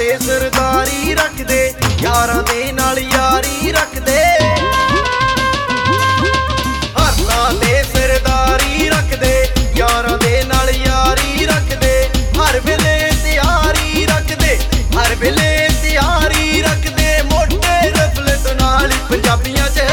ते सरदारी रखदे, यारां दे नाल यारी रखदे। हरना ते सरदारी रखदे, यारां दे नाल यारी रखदे। हर वेले तैयारी रखदे, हर वेले तैयारी रखदे। मोटे रफले तो नाल पंजाबियां च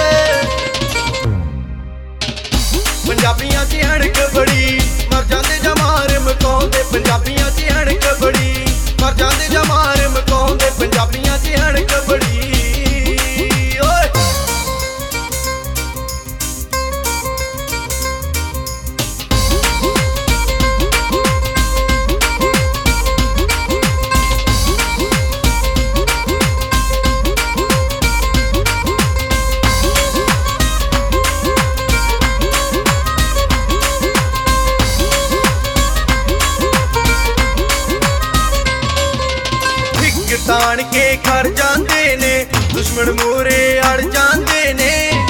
अणक बड़ी, मर जांदे जा मार मकाउंदे। पंजाबियां च अणक बड़ी, मर जांदे जा मार मकाउंदे। पंजाबियां च अणक बड़ी। तान के खड़ जांदे ने, दुश्मन मोरे अड़ जांदे ने।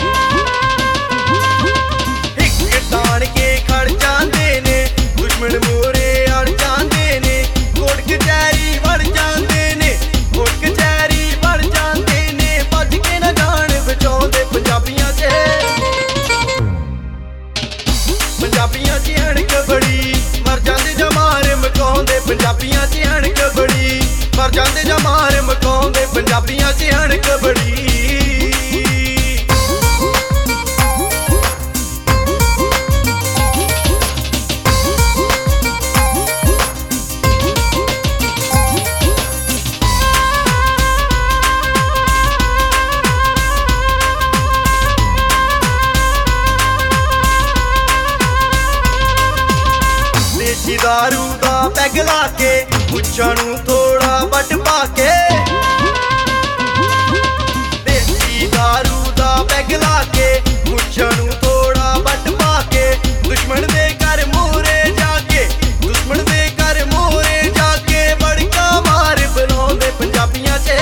हिक तान के खड़ जांदे ने, दुश्मन मोरे अड़ जांदे ने। कोर्ट कचहरी वड़ जांदे ने, कोर्ट कचहरी वड़ जांदे ने। भज के ना जान बचाउंदे पंजाबियां च अणक बड़ी, मर जांदे जा मार मकाउंदे। पंजाबियां च अणक बड़ी, मर जांदे जा मार मकाउंदे। पंजाबियां च अणक बड़ी। देसी दारू दा पैग ला के, मुच्छां नूं थोड़ा वट पा के। देसी दारू दा पैग ला के, मुच्छां नूं थोड़ा वट पा के। दुश्मन दे घर मोरे जाके, दुश्मन दे घर मोरे जाके। बड़का मार बनाउंदे पंजाबियां च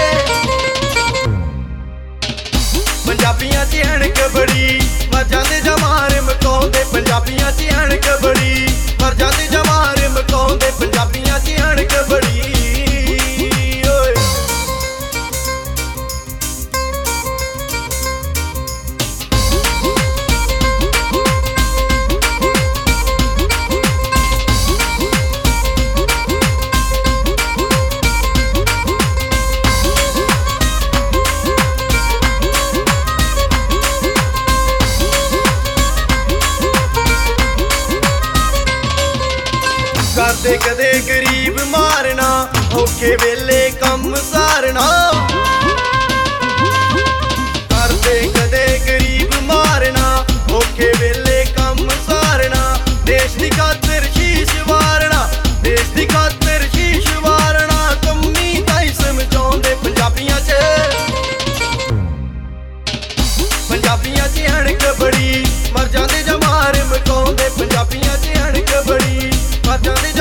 अणक बड़ी, मर जांदे जा मार मकाउंदे। पंजाबियां च अणक बड़ी, मर जांदे जा मार मकाउंदे। पंजाबियां च अणक बड़ी। करदे कदे गरीब मारना, औखे वेले कम सारना। करदे कदे गरीब मारना, औखे वेले कम सारना। देश दी खातर शीश वारना, देश दी खातर शीश वारना। कम्मी ताईं समझाउंदे पंजाबियां च अणक बड़ी, मर जांदे जा मार मकाउंदे। पंजाबियां च अणक बड़ी, मर जांदे